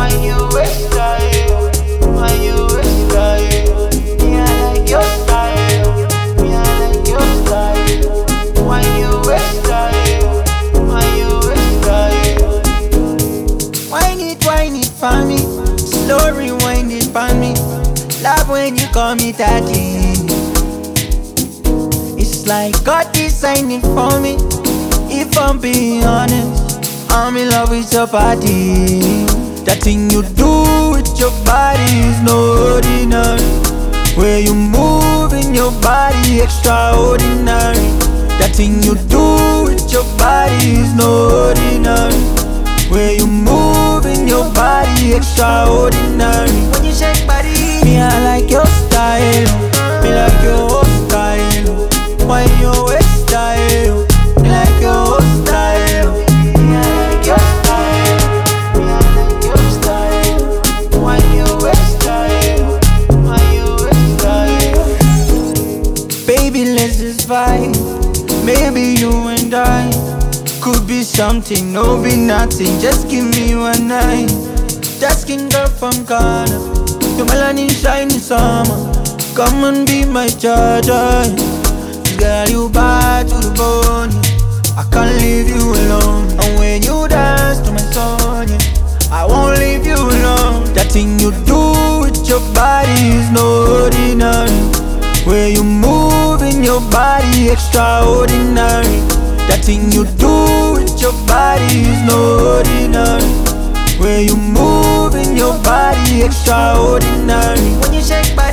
Why you waste style? Why you waste style? Me I like your style. Me I like your style. Why you waste style? Why you waste style? Whine it for me. Slow rewind it for me. Love when you call me daddy. It's like God designed it for me. If I'm being honest, I'm in love with your body. That thing you do with your body is no ordinary. Where you move in your body, extraordinary. That thing you do with your body is no ordinary. Where you move in your body, extraordinary. When you shake body, me I like your style. Me like your style. Why you waste style? Me like your style. Me I like your style. Me I like your style. Why you waste style? Why you waste style? Baby, let's just vibe. Maybe you and I could be something, no be nothing. Just give me one night. That skin girl from Ghana, your melanin shining summer. Come and be my charger. Girl, you bad to the bone. I can't leave you alone. And when you dance to my song, I won't leave you alone. That thing you do with your body is no ordinary. Where you move in your body, extraordinary. That thing you do with your body is no ordinary. Where you move in your body, extraordinary. When you shake body,